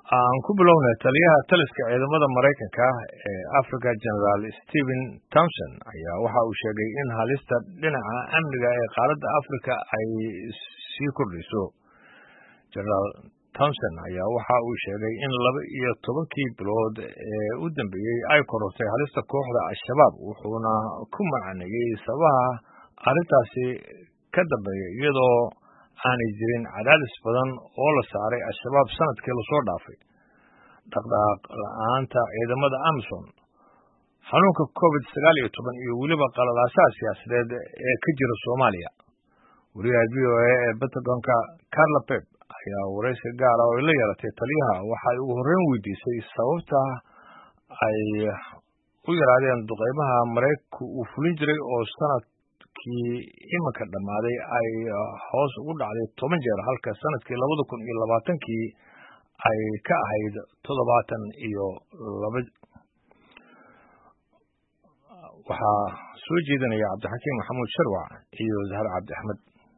aan ku bilownay taliyaha taliska ciidamada Mareykanka ee Africa General Stephen Thompson ayaa waxa uu sheegay in halista dhinaca amniga ee qaaradda Afrika ay sii kordhiso. General Thompson ayaa waxa uu sheegay in 12 bilood ee u dambeeyay ay korortay halista kooxda Al-Shabaab wuxuuna ku macneeyay sababaha arrintaasi ka dambeeya iyadoo aanay jirin cadaadis badan oo la saaray Al-Shabaab sanadkii la soo dhaafay. dhaqdhaqaaq la'aanta ciidamada Amazon xanuunka COVID-19 iyo weliba qalalaasaha siyaasadeed ee ka jira Soomaaliya. Wariyaha VOA ee Pentagonka Carla Pep ayaa waraysi gaar ah oo la yeelatay taliyaha waxay ugu horreyn weydiisay sababta ay u yaraadeen duqeymaha Mareykanku uu fulin jiray oo sanadkii iminka dhammaaday ay hoos ugu dhacday 10 jeer halka sanadkii 2020 ay ka ahayd 72. waxaa soo jeedinaya Cabdixakiim Maxamuud Sharwac iyo Zahar Cabdi Axmed.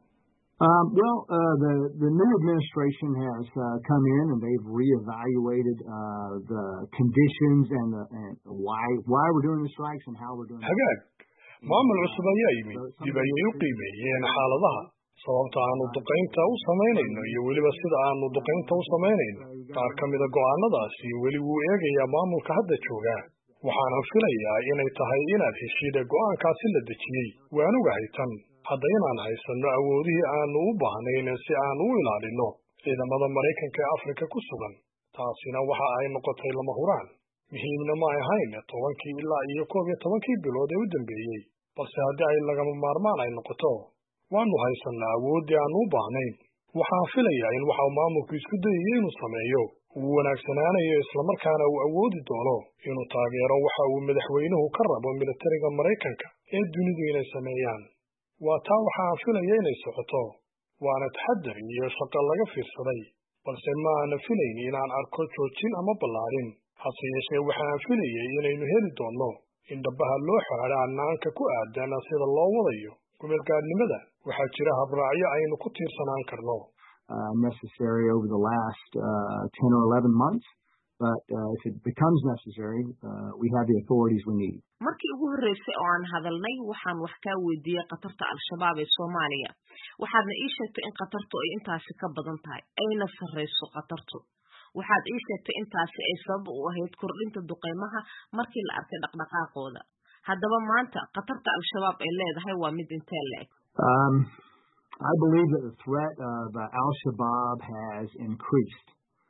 The new administration has come in and they've reevaluated the conditions and why we're doing the strikes and how we're doing it. maamul cusub ayaa yimid dib ayay u qiimeeyeen xaaladaha sababta aanu duqeynta u samaynayno iyo weliba sida aanu duqeynta u samaynayno. qaar ka mida go'aanadaasi weli wuu eegayaa maamulka hadda jooga. waxaana filayaa inay tahay inaad heshid go'aankaasi la dejiyey. waan ogahay tan hadda inaan haysanno awoodihii aanu u baahnayn si aanu u ilaalino ciidamada Mareykanka ee Afrika ku sugan. taasina waxa ay noqotay lama huraan. muhiimna ma ahayn 10 ilaa iyo 11 bilood ee u dambeeyey, balse haddii ay lagama maarmaan ay noqoto waanu haysanaa awooddii aanu u baahnayn. waxaan filayaa in waxa uu maamulku isku dayay inuu sameeyo uu wanaagsanaanayo islamarkaana uu awoodi doono inuu taageero waxa uu madaxweynuhu ka rabo militariga Mareykanka ee dunidu inay sameeyaan. waa taa waxaan filaya inay socoto. waana taxaddar iyo shaqo laga fiirsaday, balse ma aana filayn inaan arko joojin ama ballaarin. hase yeeshee waxaan filayay inaynu heli doonno in dhabaha loo xaadho hannaanka ku aadan sida loo wadayo kumeelgaadhnimada. waxaa jira habraacyo aynu ku tiirsanaan karno. Necessary over the last 10 or 11 months, but if it becomes necessary, we have the authorities we need. markii ugu horeysay oo aan hadalnay waxaan wax ka weydiiyay qatarta Al-Shabaab ee Soomaaliya. waxaadna ii sheegtay in qatartu ay intaasi ka badan tahay ayna sarreyso qatartu. waxaad ii sheegtay intaasi ay sabab u ahayd kordhinta duqeymaha markii la arkay dhaqdhaqaaqooda. haddaba maanta qatarta Al-Shabaab ay leedahay waa mid intee le'eg? I believe that the threat of Al-Shabaab has increased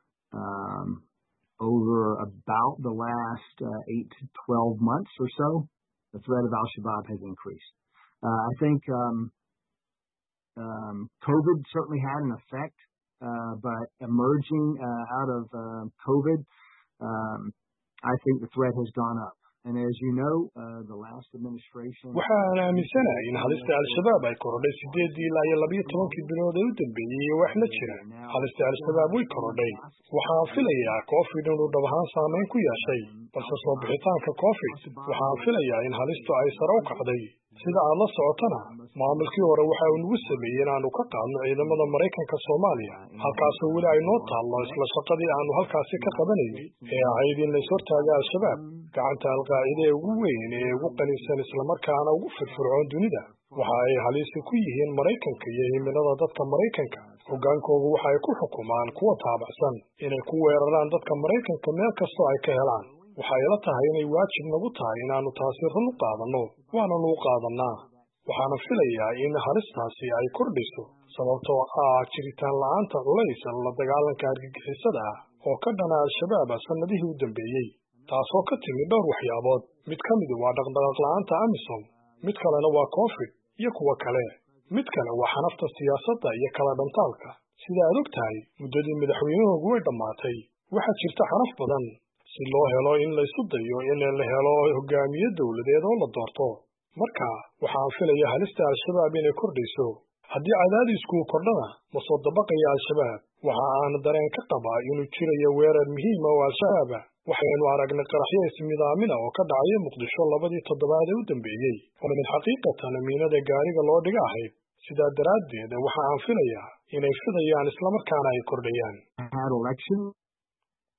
over about the last 8 to 12 months or so. The threat of Al-Shabaab has increased. I think COVID certainly had an effect, but emerging out of COVID, I think the threat has gone up. And as you know, the last administration... waxaan aaminsanahay in halista Al-Shabaab ay korodhay 8 ilaa 12 bilood ee u dambeeyay wax la jira. halista Al-Shabaab way korodhay. waxaan filayaa COVID inuu dhab ahaan saameyn ku yeeshay, balse soo bixitaanka COVID waxaan filayaa in halistu ay sare u kacday. sida aad la socotana maamulkii hore waxa uu nagu sameeyey inaanu ka qaadno ciidamada Mareykanka Soomaaliya, halkaasoo weli ay noo taallo isla shaqadii aanu halkaasi ka qabanaynay ee ahayd in la ishortaago Al-Shabaab, gacanta Al-Qaacida ee ugu weyn ee ugu qanisan islamarkaana ugu firfircoon dunida. waxa ay halisi ku yihiin Mareykanka iyo himilada dadka Mareykanka. hogaankoodu waxa ay ku xukumaan kuwa taabacsan inay ku weeraraan dadka Mareykanka meel kastoo ay ka helaan. waxay ila tahay inay waajib nagu tahay inaanu taasi run u qaadanno, waana lagu qaadanaa. waxaana filayaa in halistaasi ay kordhiso sababtoo ah jiritaan la'aanta culays la dagaalanka argagixisada ah oo ka dhana Al-Shabaab sanadihii u dambeeyey, taasoo ka timid dhowr waxyaabood. mid ka mid waa dhaqdhaqaaq la'aanta Amazon, mid kalena waa COVID iyo kuwa kale. mid kale waa xanafta siyaasadda iyo kala dhantaalka. sida aad og tahay muddadii madaxweynuhu way dhammaatay. waxaa jirta xanaf badan si loo helo in la isu dayo in la helo hogaamiye dawladeed oo la doorto. marka waxaan filayaa halista Al-Shabaab inay kordhiso. haddii cadaadisku kordhana ma soo dabaqaya Al-Shabaab. waxa aan dareen ka qabaa inuu jirayo weerar muhiim ah oo Al-Shabaab ah. waxaynu aragnay qaraxyo ismidaamina oo ka dhacay Muqdisho 2 toddobaad ee u dambeeyey oo mid xaqiiqatan amiinada gaariga loo dhiga ahayd. sidaa daraaddeed waxa aan filayaa inay fidayaan islamarkaana ay kordhayaan.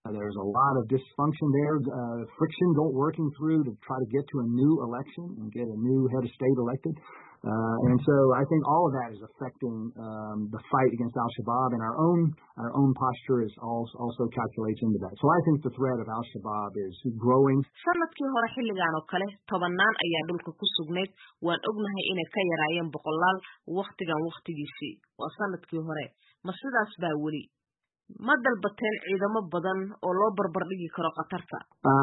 There's a lot of dysfunction there, friction working through to try to get to a new election and get a new head of state elected. And so I think all of that is affecting the fight against al-Shabaab, and our own posture is also calculates into that. So I think the threat of al-Shabaab is growing. sanadkii hore xilligan oo kale tobanaan ayaa dhulka ku sugnayd waan ognahay inay ka yaraayeen boqolaal waqtigiisii waa sanadkii hore ma sidaas baa weli ma dalbateen ciidamo badan oo loo barbar dhigi karo qatarta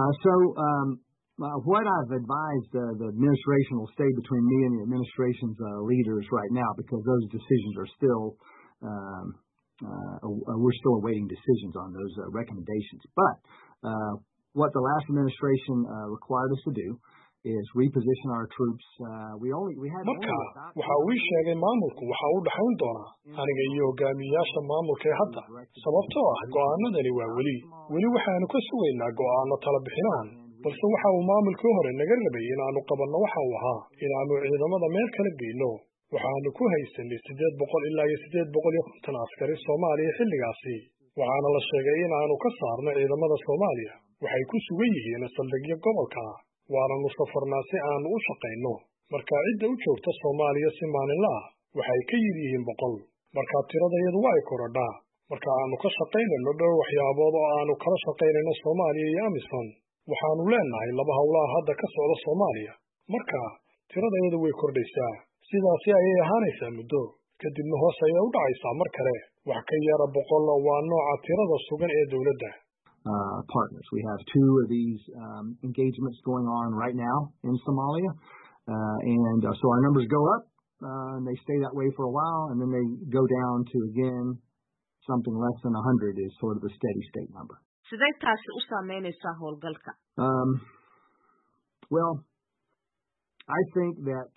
what I've advised the administration will stay between me and the administration's leaders right now, because those decisions are still we're still awaiting decisions on those recommendations. But what the last administration required us to do is reposition our troops. We had marka waxa uu sheegay maamulku waxa uu dhaxayn doona aniga iyo hogaamiyaasha maamulka ee hadda sababtoo ah go'aanadani waa weli waxaanu ka sugaynaa go'aano tala bixinaan balse waxa uu maamulkii hore naga rabay inaanu qabanno waxa uu ahaa inaanu ciidamada meel kala geyno waxaanu ku haysanay 800 ilaa 850 askari Soomaaliya xilligaasi waxaana la sheegay inaanu ka saarno ciidamada Soomaaliya waxay ku sugan yihiin saldhigyo gobolka waanu safarnaa si aanu u shaqeyno marka cidda u joogta Soomaaliya si maalinle ah waxay ka yihiin 100 marka tiradayadu way korodhaa marka aanu ka shaqeynayno dhowr waxyaabood oo aanu kala shaqeynayno Soomaaliya iyo AMISOM waxaanu leenahay laba hawlaha hadda ka socda Soomaaliya marka tiradayadu way kordhaysaa sidaas ayay ahaanaysaa muddo kadibna hoos ayay u dhacaysaa mar kale wax ka yara 100 waa nooca tirada sugan ee dawladda partners. We have 2 of these engagements going on right now in Somalia, and so our numbers go up, and they stay that way for a while, and then they go down to, again, something less than 100 is sort of the steady state number. Well, I think that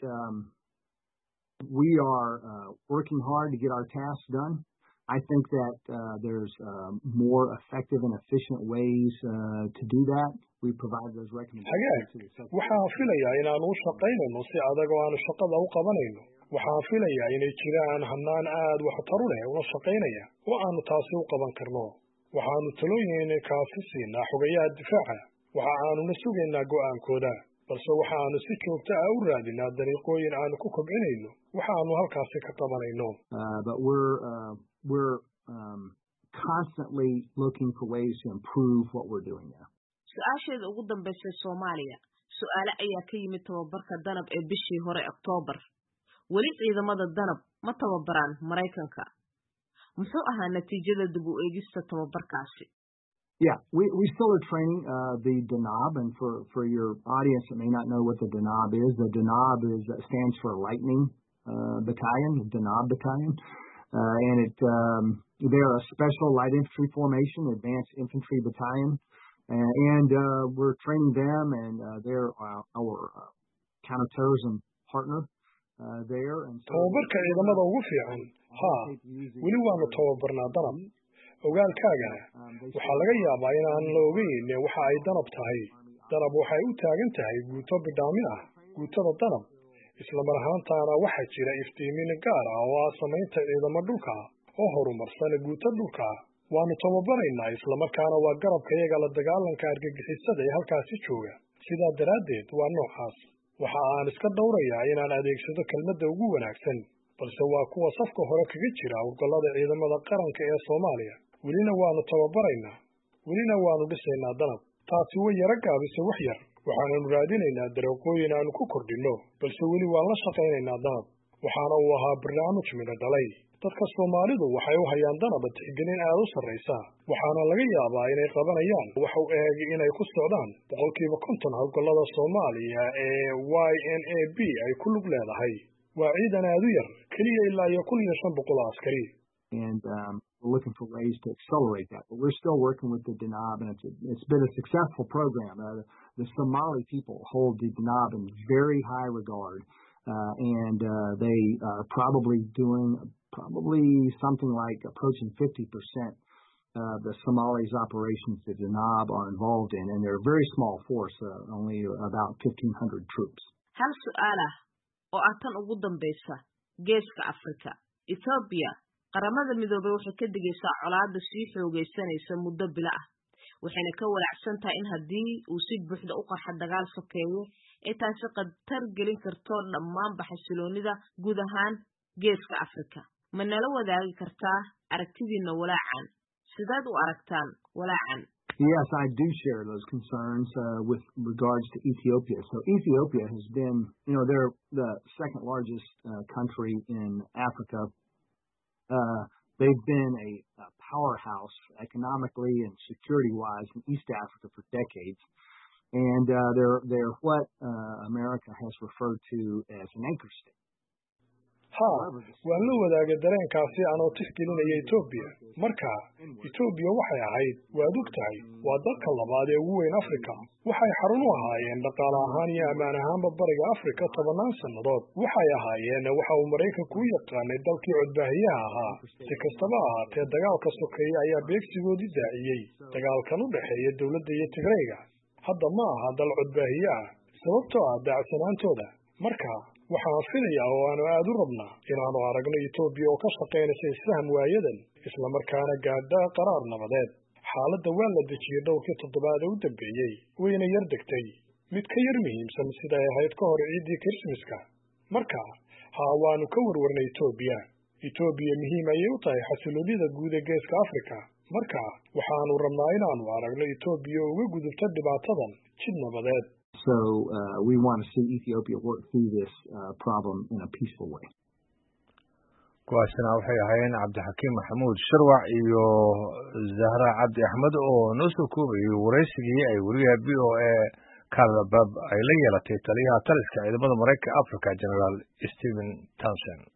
we are working hard to get our tasks done. I think that there's more effective and efficient ways to do that. We provide those recommendations to the secretary. waxaan filayaa inaanu u shaqaynayno si adag oo aanu shaqada u qabanayno waxaan filayaa inay jiraan hannaan aad wax taru leh oo shaqaynaya oo aanu taasi u qaban karno waxaanu talooyin kaasi siinaa xogayaha difaaca waxa aanu na sugaynaa go'aankooda balse waxaanu si joogto ah u raadinaa dariiqooyin aanu ku kobcinayno waxaanu halkaasi ka qabanayno but we're constantly looking for ways to improve what we're doing now. Su'aasheeda ugu dambeysay Soomaaliya su'aalo ayaa ka yimid tababarka danab ee bishii hore October weli ciidamada danab ma tababaraan Mareykanka muxuu ahaa natiijada dib u eegista tababarkaasi Yeah, we still are training the Danab, and for your audience that may not know what the Danab is, the Danab stands for Lightning Battalion, the Danab Battalion. And they're a special light infantry formation, advanced infantry battalion, and we're training them, and they're our counterterrorism partner there. And so tababarka ciidamada ugu fiican weli waanu tababarnaa danab ogaalkaaga waxaa laga yaabaa inaan la ogeyn waxa ay danab tahay danab waxay u taagan tahay guuto bidhaamin ah guutada danab isla mar ahaantaana waxaa jira iftiimin gaar ah oo samaynta ciidamo dhulka oo horumarsan guuto dhulka waanu tababaraynaa isla markaana waa garabka iyaga la dagaalanka argagixisada ee halkaasi jooga sidaa daraaddeed waa noocaas waxa aan iska dhowrayaa inaan adeegsado kelmadda ugu wanaagsan balse waa kuwa safka hore kaga jira howlgallada ciidamada qaranka ee Soomaaliya welina waanu tababaraynaa welina waanu dhisaynaa danab taasi way yara gaabisay wax yar waxaanu raadinaynaa dariiqooyin aanu ku kordhino balse weli waan la shaqaynaynaa danab waxaana uu ahaa barnaamij midho dhalay dadka Soomaalidu waxay u hayaan danab tixgelin aad u sarreysa waxaana laga yaabaa inay qabanayaan waxa uu eeg inay ku socdaan 50% howlgallada Soomaaliya ee YNAB ay ku lug leedahay waa ciidan aad u yar kaliya ilaa 1500 askari and we're looking for ways to accelerate that. But we're still working with the Danab, and it's been a successful program. The Somali people hold the Danab in very high regard, and they are probably doing something like approaching 50% of the Somalis' operations that Danab are involved in, and they're a very small force, only about 1,500 troops. Hal su'aala oo tan ugu dambaysa geeska Afrika, Ethiopia qaramada midoobay waxay ka digaysaa colaadda sii xoogaysanaysa muddo bila ah waxayna ka walaacsan tahay in haddii uu si buuxda u qarxa dagaal sokeeye ay taasi khatar gelin karto dhammaanba xasiloonida guud ahaan geeska Afrika. Ma nala wadaagi kartaa aragtidiina walaacan? Sidaad u aragtaan walaacan? Yes, I do share those concerns with regards to Ethiopia. So Ethiopia has been, they're the second largest country in Africa. They've been a powerhouse economically and security-wise in East Africa for decades. And they're what America has referred to as an anchor state. waan la wadaagay dareenkaasi anoo tixgelinaya Ethiopia. Marka Ethiopia waxay ahayd, waad ogtahay, waa dalka labaad ee ugu weyn Afrika. Waxay xarun u ahaayeen dhaqaale ahaan iyo ammaan ahaanba bariga Afrika 10 sannadood. Waxay ahaayeen waxa uu Mareykanku u yaqaanay dalkii codbaahiyaha ahaa. Si kastaba ahaatee, dagaalka sokeeye ayaa beegsigoodii daaciyey dagaalkan u dhexeeya dowladda iyo Tigrayga. Hadda ma aha dal codbaahiye ah sababtoo ah daacsanaantooda. Marka waxaan filayaa oo aanu aad u rabnaa inaanu aragno Ethiopia oo ka shaqaynaysa isfaham waayadan isla markaana gaadha qaraar nabadeed. Xaaladda waa la dejiyay dhowrkii toddobaad u dambeeyay, wayna yar degtay, mid ka yar muhiimsan sida ay ahayd ka hor ciidii Kirismaska. Marka waanu ka warwarnay Ethiopia muhiim ayay u tahay xasiloonida guud ee geeska Afrika. Marka waxaanu rabnaa inaanu aragno Ethiopia uga gudubta dhibaatadan jid nabadeed. So we want to see Ethiopia work through this problem in a peaceful way. kuwaasina waxay ahaayeen Cabdixakiim Maxamuud Sharwac iyo Zahra Cabdi Axmed oo noo soo koobayay waraysigii ay wariyaha VOA Carla Babb ay la yeelatay taliyaha taliska ciidamada Mareykanka Afrika General Stephen Townsend.